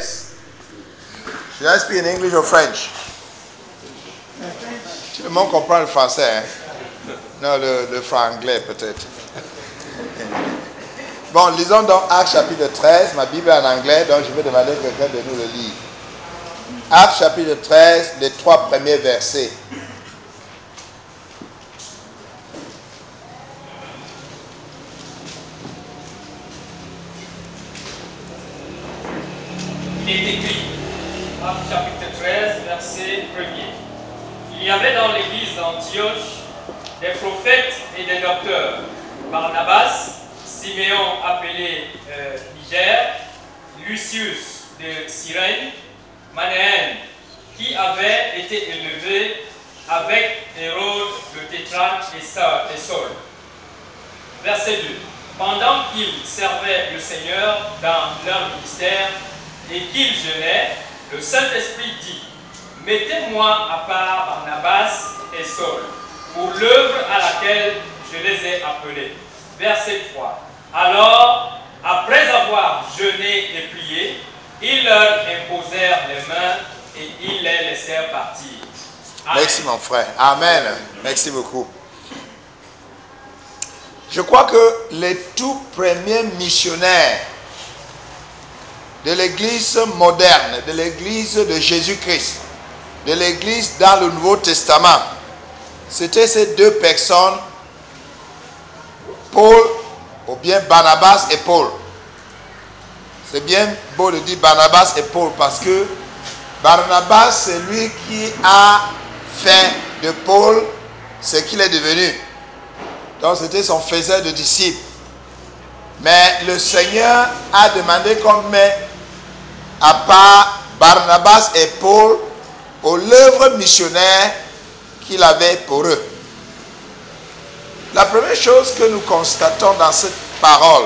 13. Should I speak in English or French? Tout le monde comprend le français, hein? Non, le franglais peut-être. Bon, lisons donc Actes chapitre 13. Ma Bible est en anglais, donc je vais demander à quelqu'un de nous le lire. Actes chapitre 13, les 3 premiers versets. Il est écrit, Actes chapitre 13, verset 1er. Il y avait dans l'église d'Antioche des prophètes et des docteurs, Barnabas, Siméon appelé Niger, Lucius de Cyrène, Manéen, qui avait été élevé avec Hérode le tétrarque et Saul. Verset 2. Pendant qu'ils servaient le Seigneur dans leur ministère et qu'ils jeûnaient, le Saint-Esprit dit: mettez-moi à part Barnabas et Saul pour l'œuvre à laquelle je les ai appelés. Verset 3. Alors, après avoir jeûné et prié, ils leur imposèrent les mains et ils les laissèrent partir. Amen. Merci mon frère. Amen. Merci beaucoup. Je crois que les tout premiers missionnaires de l'église moderne, de l'église de Jésus-Christ, de l'église dans le Nouveau Testament, c'était ces deux personnes, Paul, ou bien Barnabas et Paul. C'est bien beau de dire Barnabas et Paul parce que Barnabas, c'est lui qui a fait de Paul ce qu'il est devenu. Donc c'était son faiseur de disciples. Mais le Seigneur a demandé qu'on mette à part Barnabas et Paul pour l'œuvre missionnaire qu'il avait pour eux. La première chose que nous constatons dans cette parole,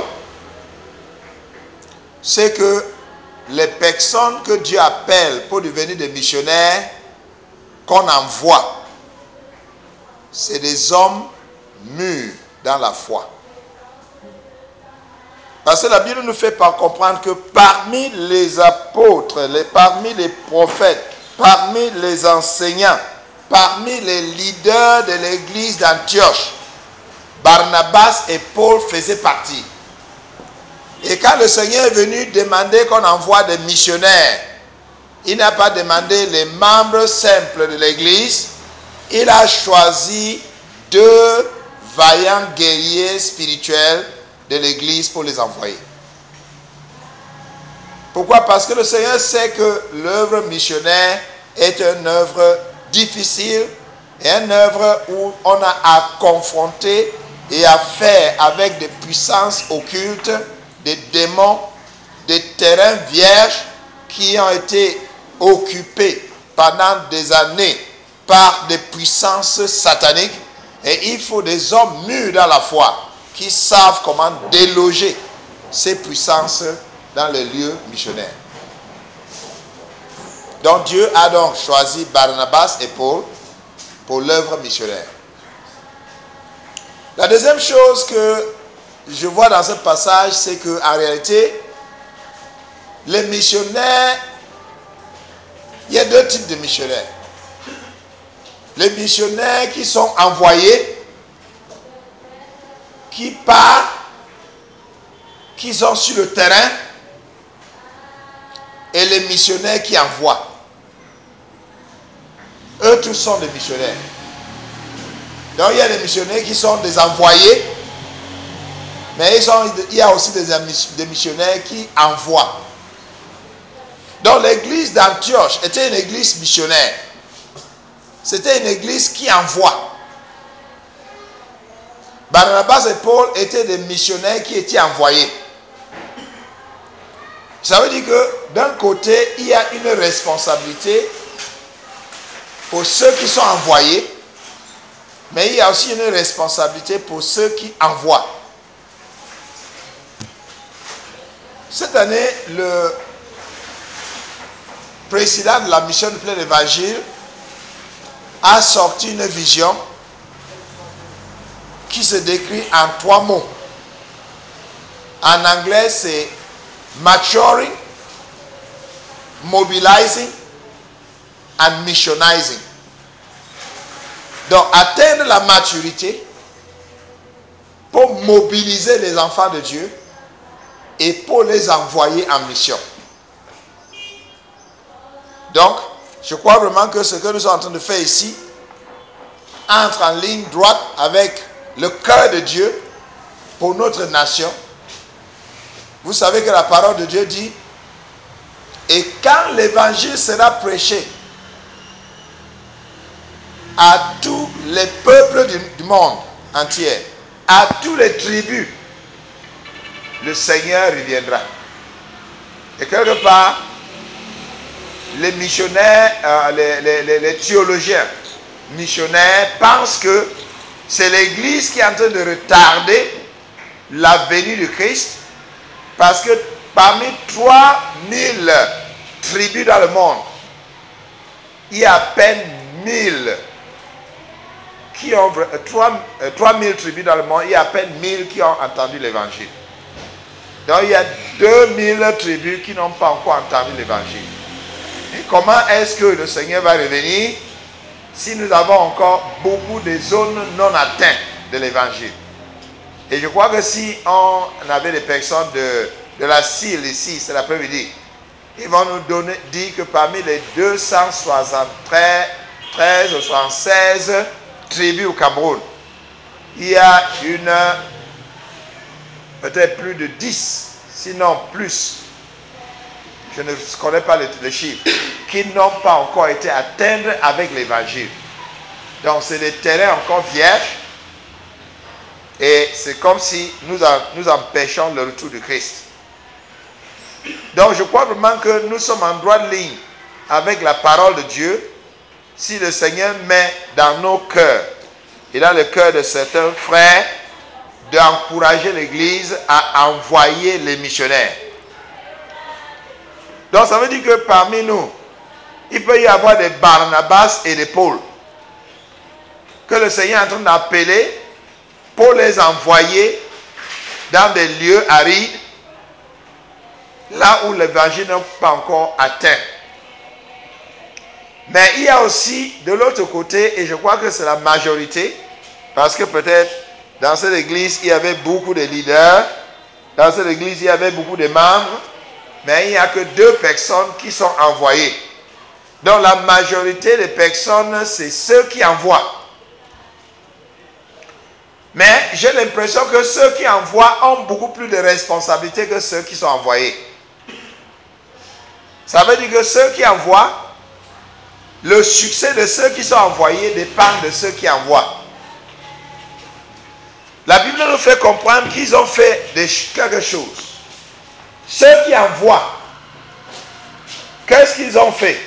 c'est que les personnes que Dieu appelle pour devenir des missionnaires, qu'on envoie, c'est des hommes mûrs dans la foi. Parce que la Bible nous fait comprendre que parmi les apôtres, parmi les prophètes, parmi les enseignants, parmi les leaders de l'église d'Antioche, Barnabas et Paul faisaient partie. Et quand le Seigneur est venu demander qu'on envoie des missionnaires, il n'a pas demandé les membres simples de l'église, il a choisi 2 vaillants guerriers spirituels de l'église pour les envoyer. Pourquoi? Parce que le Seigneur sait que l'œuvre missionnaire est une œuvre difficile et une œuvre où on a à confronter et à faire avec des puissances occultes, des démons, des terrains vierges qui ont été occupés pendant des années par des puissances sataniques. Et il faut des hommes mûrs dans la foi qui savent comment déloger ces puissances dans les lieux missionnaires. Donc Dieu a donc choisi Barnabas et Paul pour l'œuvre missionnaire. La deuxième chose que je vois dans ce passage, c'est qu'en réalité, les missionnaires, il y a 2 types de missionnaires. Les missionnaires qui sont envoyés, qui partent, qui sont sur le terrain, et les missionnaires qui envoient. Eux tous sont des missionnaires. Donc il y a des missionnaires qui sont des envoyés, mais il y a aussi des missionnaires qui envoient. Donc l'église d'Antioche était une église missionnaire. C'était une église qui envoie. Barnabas et Paul étaient des missionnaires qui étaient envoyés. Ça veut dire que d'un côté, il y a une responsabilité pour ceux qui sont envoyés, mais il y a aussi une responsabilité pour ceux qui envoient. Cette année, le président de la mission de plein évangile a sorti une vision qui se décrit en 3 mots. En anglais, c'est maturing, mobilizing and missionizing. Donc, atteindre la maturité pour mobiliser les enfants de Dieu et pour les envoyer en mission. Donc, je crois vraiment que ce que nous sommes en train de faire ici entre en ligne droite avec le cœur de Dieu pour notre nation. Vous savez que la parole de Dieu dit, et quand l'évangile sera prêché à tous les peuples du monde entier, à tous les tribus, le Seigneur reviendra. Et quelque part, les missionnaires, les théologiens missionnaires pensent que c'est l'Église qui est en train de retarder la venue du Christ, parce que parmi 3000 tribus dans le monde, il y a à peine 1000 qui ont 3000 tribus dans le monde, il y a à peine 1000 qui ont entendu l'évangile. Donc il y a 2000 tribus qui n'ont pas encore entendu l'évangile. Et comment est-ce que le Seigneur va revenir si nous avons encore beaucoup de zones non atteintes de l'évangile? Et je crois que si on avait des personnes de la CIL ici, c'est l'après-midi, ils vont nous dire que parmi les 273 ou 76 tribus au Cameroun, il y a peut-être plus de 10, sinon plus, je ne connais pas les chiffres, qui n'ont pas encore été atteints avec l'évangile. Donc c'est des terrains encore vierges et c'est comme si nous empêchons le retour du Christ. Donc je crois vraiment que nous sommes en droite ligne avec la parole de Dieu si le Seigneur met dans nos cœurs et dans le cœur de certains frères d'encourager l'Église à envoyer les missionnaires. Donc ça veut dire que parmi nous, il peut y avoir des Barnabas et des Paul que le Seigneur est en train d'appeler pour les envoyer dans des lieux arides, là où l'évangile n'est pas encore atteint. Mais il y a aussi de l'autre côté, et je crois que c'est la majorité, parce que peut-être dans cette église il y avait beaucoup de leaders, dans cette église il y avait beaucoup de membres, mais il n'y a que 2 personnes qui sont envoyées. Donc la majorité des personnes, c'est ceux qui envoient. Mais j'ai l'impression que ceux qui envoient ont beaucoup plus de responsabilités que ceux qui sont envoyés. Ça veut dire que ceux qui envoient, le succès de ceux qui sont envoyés dépend de ceux qui envoient. La Bible nous fait comprendre qu'ils ont fait quelque chose. Ceux qui envoient, qu'est-ce qu'ils ont fait?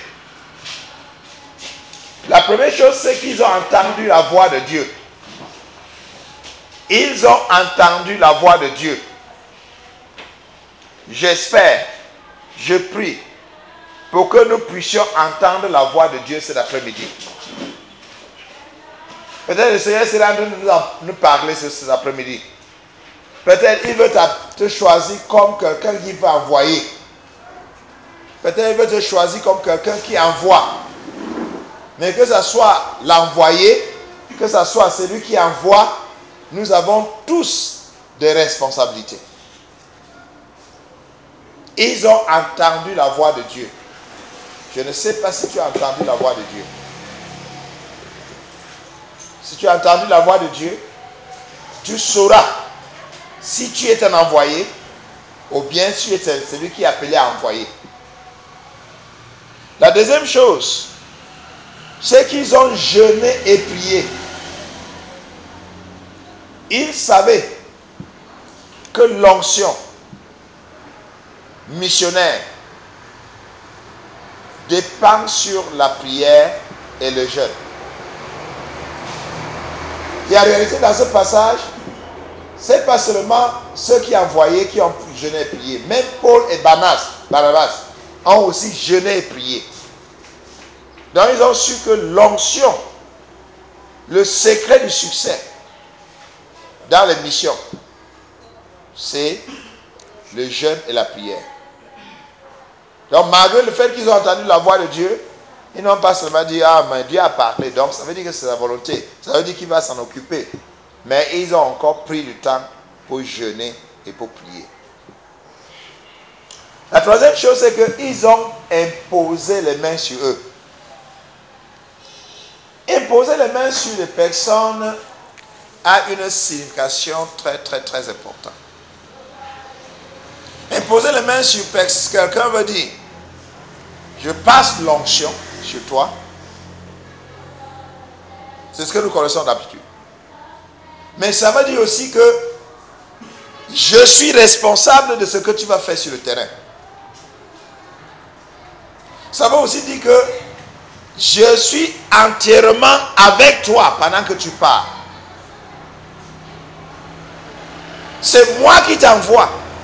La première chose, c'est qu'ils ont entendu la voix de Dieu. Ils ont entendu la voix de Dieu. J'espère, je prie, pour que nous puissions entendre la voix de Dieu cet après-midi. Peut-être le Seigneur sera en train de nous parler cet après-midi. Peut-être il veut te choisir comme quelqu'un qui va envoyer. Peut-être il veut te choisir comme quelqu'un qui envoie. Mais que ce soit l'envoyé, que ce soit celui qui envoie, nous avons tous des responsabilités. Ils ont entendu la voix de Dieu. Je ne sais pas si tu as entendu la voix de Dieu. Si tu as entendu la voix de Dieu, tu sauras si tu es un envoyé ou bien tu es celui qui est appelé à envoyer. La deuxième chose, c'est qu'ils ont jeûné et prié. Ils savaient que l'onction missionnaire dépend sur la prière et le jeûne. Et en réalité, dans ce passage, ce n'est pas seulement ceux qui envoyaient qui ont jeûné et prié. Même Paul et Barnabas ont aussi jeûné et prié. Donc ils ont su que l'onction, le secret du succès dans les missions, c'est le jeûne et la prière. Donc malgré le fait qu'ils ont entendu la voix de Dieu, ils n'ont pas seulement dit, ah mais Dieu a parlé, donc ça veut dire que c'est la volonté, ça veut dire qu'il va s'en occuper. Mais ils ont encore pris du temps pour jeûner et pour prier. La troisième chose, c'est qu'ils ont imposé les mains sur eux. Imposer les mains sur les personnes a une signification très très très importante. Imposer les mains sur quelqu'un veut dire, je passe l'onction sur toi. C'est ce que nous connaissons d'habitude. Mais ça veut dire aussi que je suis responsable de ce que tu vas faire sur le terrain. Ça veut aussi dire que je suis entièrement avec toi pendant que tu pars. C'est moi qui t'envoie.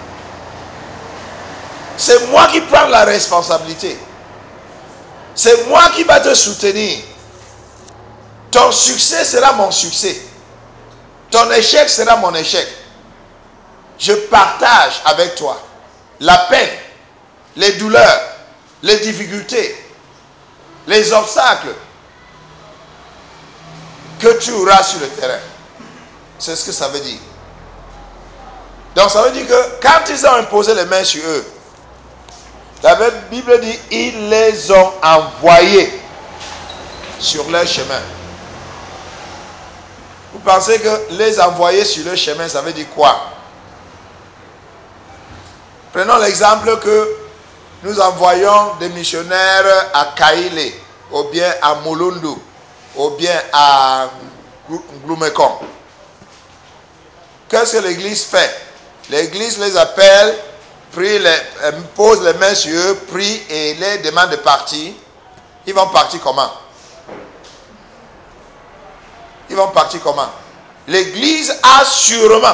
C'est moi qui prends la responsabilité. C'est moi qui va te soutenir. Ton succès sera mon succès. Ton échec sera mon échec. Je partage avec toi la peine, les douleurs, les difficultés, les obstacles que tu auras sur le terrain. C'est ce que ça veut dire. Donc ça veut dire que quand ils ont imposé les mains sur eux, la Bible dit, ils les ont envoyés sur leur chemin. Vous pensez que les envoyer sur leur chemin, ça veut dire quoi? Prenons l'exemple que nous envoyons des missionnaires à Kaile, ou bien à Molundu, ou bien à Glumekong. Qu'est-ce que l'église fait? L'église les appelle, prie, pose les mains sur eux, prie et les demande de partir. Ils vont partir comment? Ils vont partir comment? L'église a sûrement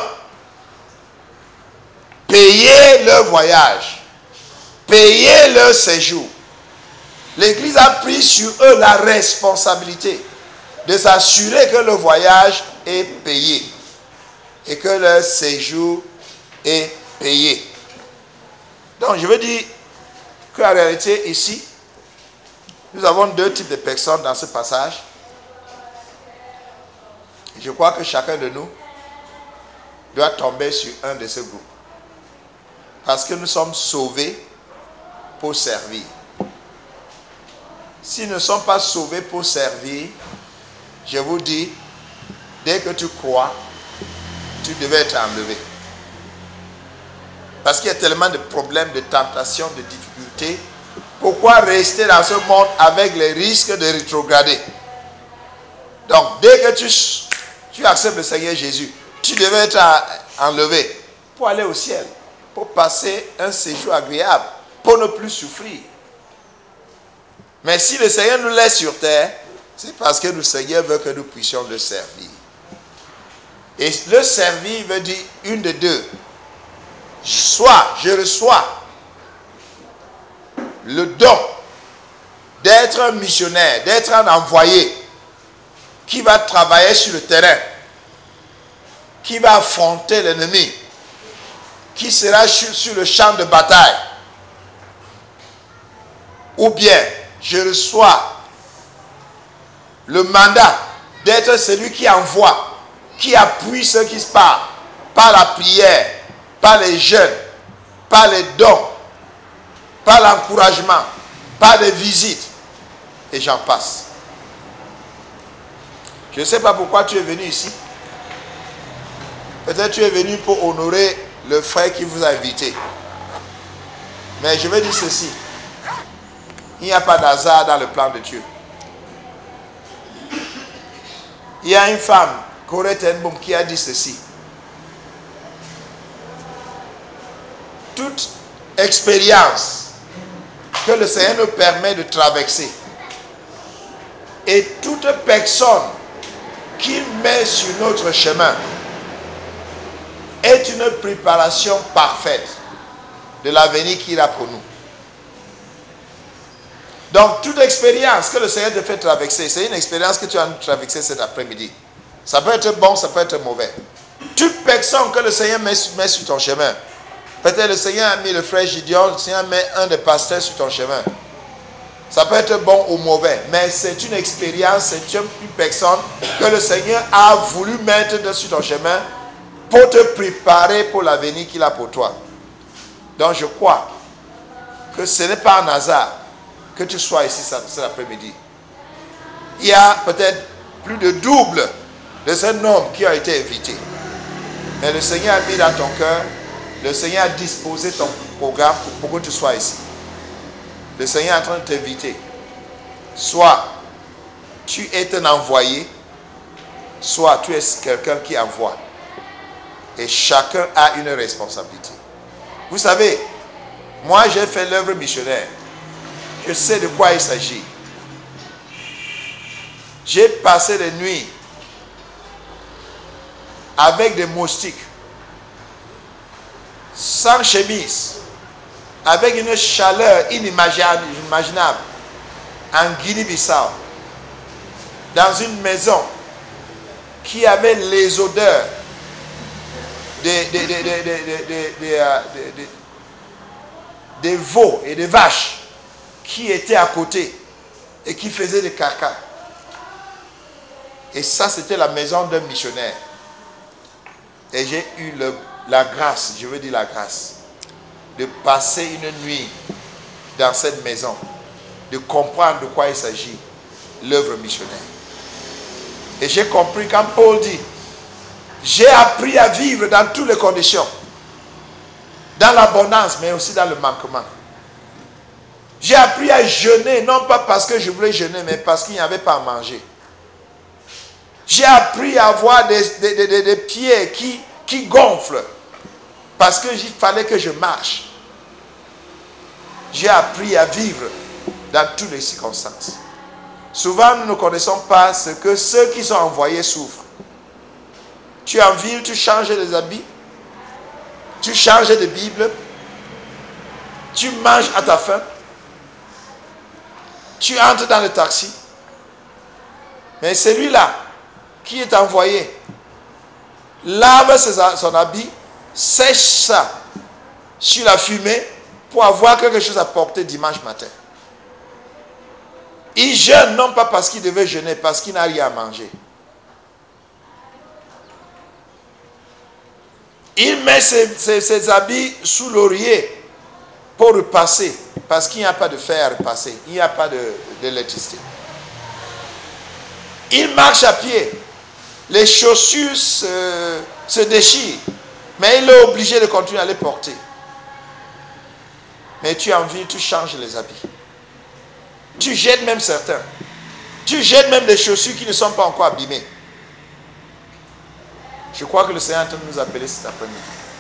payé leur voyage, payé leur séjour. L'église a pris sur eux la responsabilité de s'assurer que le voyage est payé et que leur séjour est payé. Donc je veux dire qu'en réalité ici, nous avons deux types de personnes dans ce passage. Je crois que chacun de nous doit tomber sur un de ces groupes. Parce que nous sommes sauvés pour servir. S'ils ne sont pas sauvés pour servir, je vous dis, dès que tu crois, tu devais être enlevé. Parce qu'il y a tellement de problèmes, de tentations, de difficultés. Pourquoi rester dans ce monde avec les risques de rétrograder? Donc, dès que tu acceptes le Seigneur Jésus, tu devais être enlevé pour aller au ciel, pour passer un séjour agréable, pour ne plus souffrir. Mais si le Seigneur nous laisse sur terre, c'est parce que le Seigneur veut que nous puissions le servir. Et le servir veut dire une de deux. Soit je reçois le don d'être un missionnaire, d'être un envoyé qui va travailler sur le terrain, qui va affronter l'ennemi, qui sera sur le champ de bataille. Ou bien je reçois le mandat d'être celui qui envoie, qui appuie ceux qui se parlent, par la prière, par les jeûnes, par les dons, par l'encouragement, par des visites, et j'en passe. Je ne sais pas pourquoi tu es venu ici. Peut-être tu es venu pour honorer le frère qui vous a invité. Mais je vais dire ceci. Il n'y a pas d'hasard dans le plan de Dieu. Il y a une femme, Corée Tenboom, qui a dit ceci. Toute expérience que le Seigneur nous permet de traverser et toute personne qu'il met sur notre chemin est une préparation parfaite de l'avenir qu'il a pour nous. Donc, toute expérience que le Seigneur te fait traverser, c'est une expérience que tu as traversée cet après-midi. Ça peut être bon, ça peut être mauvais. Toute personne que le Seigneur met sur ton chemin Peut-être le Seigneur a mis le frère Gideon, le Seigneur met un des pasteurs sur ton chemin. Ça peut être bon ou mauvais, mais c'est une expérience, c'est une personne que le Seigneur a voulu mettre sur ton chemin pour te préparer pour l'avenir qu'il a pour toi. Donc je crois que ce n'est pas un hasard que tu sois ici cet après-midi. Il y a peut-être plus de double de ce nombre qui a été invité. Mais le Seigneur a mis dans ton cœur, le Seigneur a disposé ton programme pour que tu sois ici. Le Seigneur est en train de t'inviter. Soit tu es un envoyé, soit tu es quelqu'un qui envoie. Et chacun a une responsabilité. Vous savez, moi j'ai fait l'œuvre missionnaire. Je sais de quoi il s'agit. J'ai passé des nuits avec des moustiques, sans chemise, avec une chaleur inimaginable, en Guinée-Bissau, dans une maison qui avait les odeurs des veaux et des vaches qui étaient à côté et qui faisaient des caca. Et ça, c'était la maison d'un missionnaire. Et j'ai eu la grâce, je veux dire la grâce, de passer une nuit dans cette maison, de comprendre de quoi il s'agit, l'œuvre missionnaire. Et j'ai compris quand Paul dit, j'ai appris à vivre dans toutes les conditions, dans l'abondance, mais aussi dans le manquement. J'ai appris à jeûner, non pas parce que je voulais jeûner, mais parce qu'il n'y avait pas à manger. J'ai appris à avoir des pieds qui gonflent, parce qu'il fallait que je marche. J'ai appris à vivre dans toutes les circonstances. Souvent, nous ne connaissons pas ce que ceux qui sont envoyés souffrent. Tu es en ville, tu changes les habits, tu changes de Bible, tu manges à ta faim, tu entres dans le taxi. Mais celui-là qui est envoyé lave son habit, sèche ça sur la fumée pour avoir quelque chose à porter dimanche matin. Il jeûne non pas parce qu'il devait jeûner, parce qu'il n'a rien à manger. Il met ses habits sous l'oreiller pour repasser, parce qu'il n'y a pas de fer à repasser, il n'y a pas d'électricité. Il marche à pied, les chaussures se déchirent, mais il est obligé de continuer à les porter. Mais tu es en ville, tu changes les habits. Tu jettes même certains. Tu jettes même des chaussures qui ne sont pas encore abîmées. Je crois que le Seigneur est en train de nous appeler cet après-midi.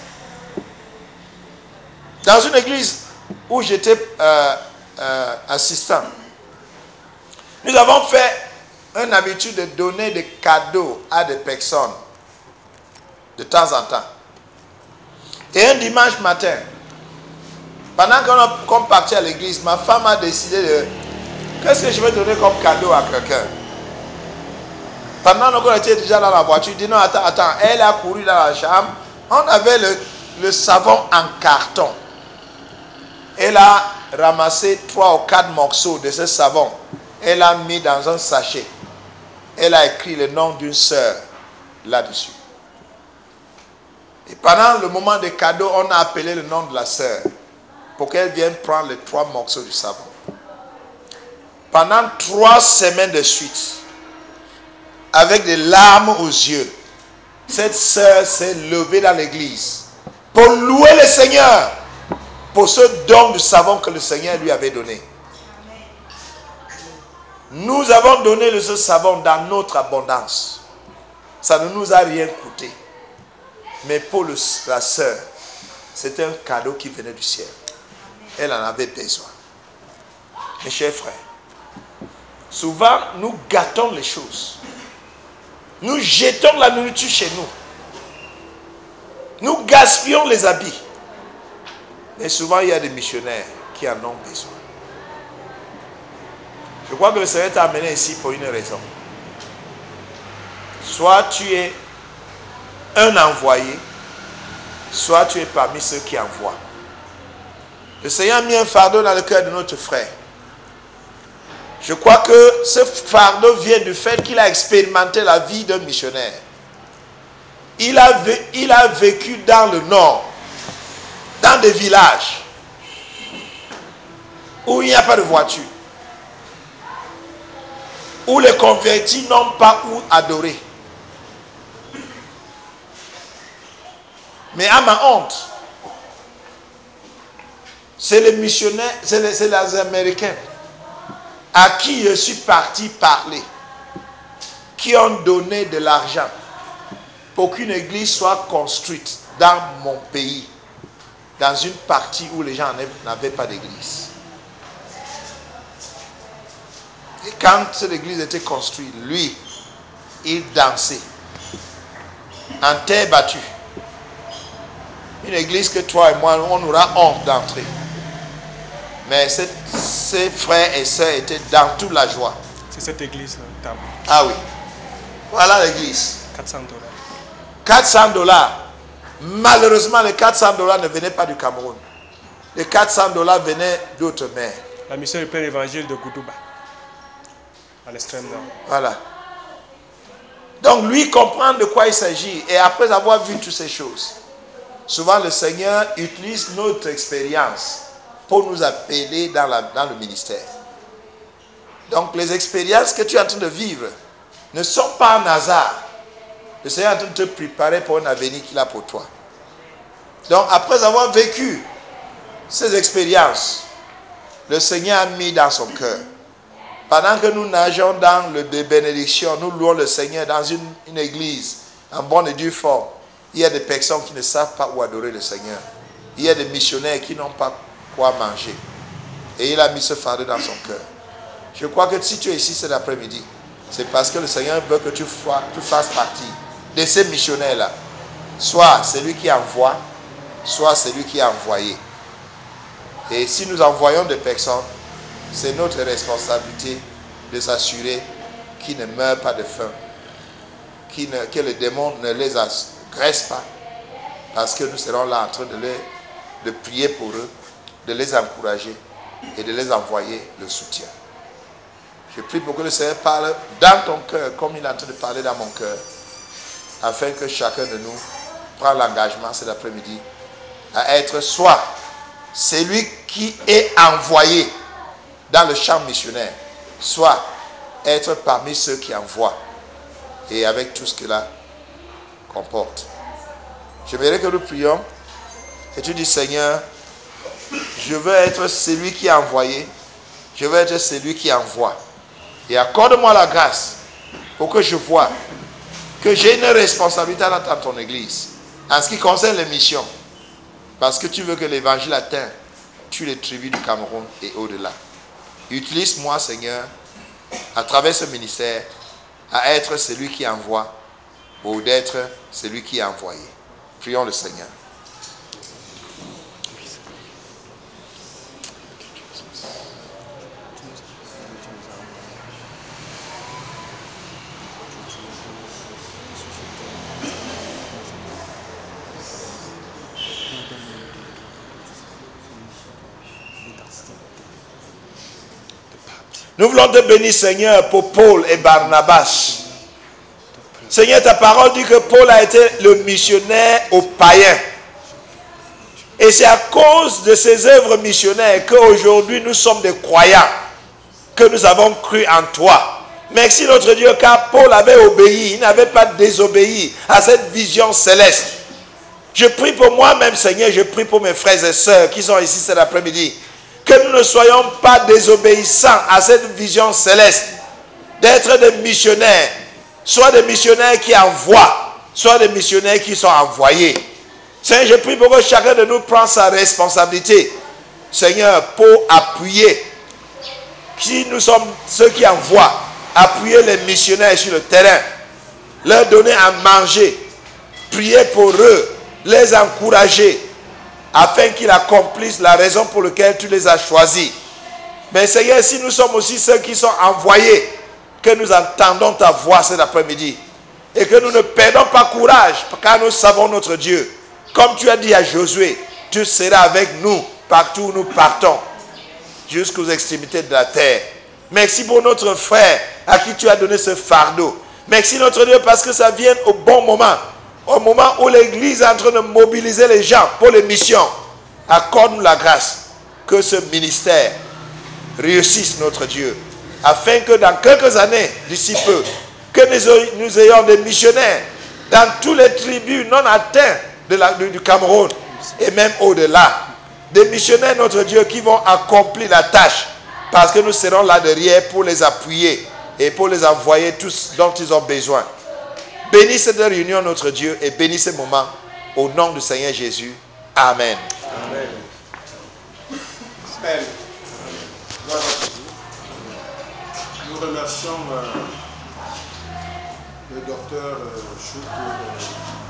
Dans une église où j'étais assistant, nous avons fait une habitude de donner des cadeaux à des personnes de temps en temps. Et un dimanche matin, pendant qu'on partait à l'église, ma femme a décidé de... Qu'est-ce que je vais donner comme cadeau à quelqu'un? Pendant qu'on était déjà dans la voiture, dit non, attends. Elle a couru dans la chambre. On avait le savon en carton. Elle a ramassé 3 ou 4 morceaux de ce savon. Elle a mis dans un sachet. Elle a écrit le nom d'une sœur là-dessus. Et pendant le moment des cadeaux, on a appelé le nom de la sœur pour qu'elle vienne prendre les 3 morceaux du savon. Pendant 3 semaines de suite, avec des larmes aux yeux, cette sœur s'est levée dans l'église pour louer le Seigneur pour ce don du savon que le Seigneur lui avait donné. Nous avons donné ce savon dans notre abondance. Ça ne nous a rien coûté. Mais pour la sœur, c'était un cadeau qui venait du ciel. Elle en avait besoin. Mes chers frères, souvent nous gâtons les choses. Nous jetons la nourriture chez nous. Nous gaspillons les habits. Mais souvent il y a des missionnaires qui en ont besoin. Je crois que le Seigneur t'a amené ici pour une raison. Soit tu es un envoyé, soit tu es parmi ceux qui envoient. Le Seigneur a mis un fardeau dans le cœur de notre frère. Je crois que ce fardeau vient du fait qu'il a expérimenté la vie d'un missionnaire. Il a vécu dans le nord, dans des villages où il n'y a pas de voiture, où les convertis n'ont pas où adorer. Mais à ma honte, c'est les missionnaires, c'est les Américains à qui je suis parti parler, qui ont donné de l'argent pour qu'une église soit construite dans mon pays, dans une partie où les gens n'avaient pas d'église. Et quand cette église était construite, lui, il dansait en terre battue. Une église que toi et moi, on aura honte d'entrer. Mais ses frères et sœurs étaient dans toute la joie. C'est cette église-là. Ah oui. Voilà l'église. $400. 400 dollars. Malheureusement, les 400 dollars ne venaient pas du Cameroun. Les 400 dollars venaient d'autres mers. La mission du Père Évangile de Goudouba, à l'extrême nord. Voilà. Donc lui comprend de quoi il s'agit. Et après avoir vu toutes ces choses, souvent le Seigneur utilise notre expérience pour nous appeler dans le ministère. Donc les expériences que tu es en train de vivre ne sont pas un hasard. Le Seigneur est en train de te préparer pour un avenir qu'il a pour toi. Donc après avoir vécu ces expériences, le Seigneur a mis dans son cœur. Pendant que nous nageons dans le de bénédiction, nous louons le Seigneur dans une église en bonne et due forme. Il y a des personnes qui ne savent pas où adorer le Seigneur. Il y a des missionnaires qui n'ont pas quoi manger. Et il a mis ce fardeau dans son cœur. Je crois que si tu es ici cet après-midi, c'est parce que le Seigneur veut que tu fasses partie de ces missionnaires-là. Soit celui qui envoie, soit celui qui est envoyé. Et si nous envoyons des personnes, c'est notre responsabilité de s'assurer qu'ils ne meurent pas de faim, que les démons ne les agressent pas, parce que nous serons là en train de prier pour eux, de les encourager et de les envoyer le soutien. Je prie pour que le Seigneur parle dans ton cœur comme il est en train de parler dans mon cœur, afin que chacun de nous prenne l'engagement cet après-midi à être soit celui qui est envoyé dans le champ missionnaire, soit être parmi ceux qui envoient, et avec tout ce que cela comporte. J'aimerais que nous prions et tu dis: Seigneur, je veux être celui qui est envoyé, je veux être celui qui envoie, et accorde-moi la grâce pour que je vois que j'ai une responsabilité dans ton église en ce qui concerne les missions, parce que tu veux que l'évangile atteigne toutes les tribus du Cameroun et au-delà. Utilise-moi, Seigneur, à travers ce ministère, à être celui qui envoie ou d'être celui qui est envoyé. Prions le Seigneur. Nous voulons te bénir, Seigneur, pour Paul et Barnabas. Seigneur, ta parole dit que Paul a été le missionnaire aux païens. Et c'est à cause de ces œuvres missionnaires qu'aujourd'hui nous sommes des croyants, que nous avons cru en toi. Merci notre Dieu, car Paul avait obéi, il n'avait pas désobéi à cette vision céleste. Je prie pour moi-même, Seigneur, je prie pour mes frères et sœurs qui sont ici cet après-midi, que nous ne soyons pas désobéissants à cette vision céleste, d'être des missionnaires, soit des missionnaires qui envoient, soit des missionnaires qui sont envoyés. Seigneur, je prie pour que chacun de nous prenne sa responsabilité, Seigneur, pour appuyer, si nous sommes ceux qui envoient, appuyer les missionnaires sur le terrain, leur donner à manger, prier pour eux, les encourager, afin qu'ils accomplissent la raison pour laquelle tu les as choisis. Mais Seigneur, si nous sommes aussi ceux qui sont envoyés, que nous entendons ta voix cet après-midi, et que nous ne perdons pas courage, car nous savons notre Dieu, Comme tu as dit à Josué, tu seras avec nous partout où nous partons, jusqu'aux extrémités de la terre. Merci pour notre frère à qui tu as donné ce fardeau. Merci notre Dieu parce que ça vient au bon moment. Au moment où l'Église est en train de mobiliser les gens pour les missions. Accorde-nous la grâce que ce ministère réussisse, notre Dieu. Afin que dans quelques années, d'ici peu, que nous ayons des missionnaires dans toutes les tribus non atteintes du Cameroun et même au-delà. Des missionnaires, notre Dieu, qui vont accomplir la tâche parce que nous serons là derrière pour les appuyer et pour les envoyer tous dont ils ont besoin. Bénis cette réunion, notre Dieu, et bénis ce moment au nom du Seigneur Jésus. Amen. Amen. Amen. Voilà. Nous remercions le docteur Chou pour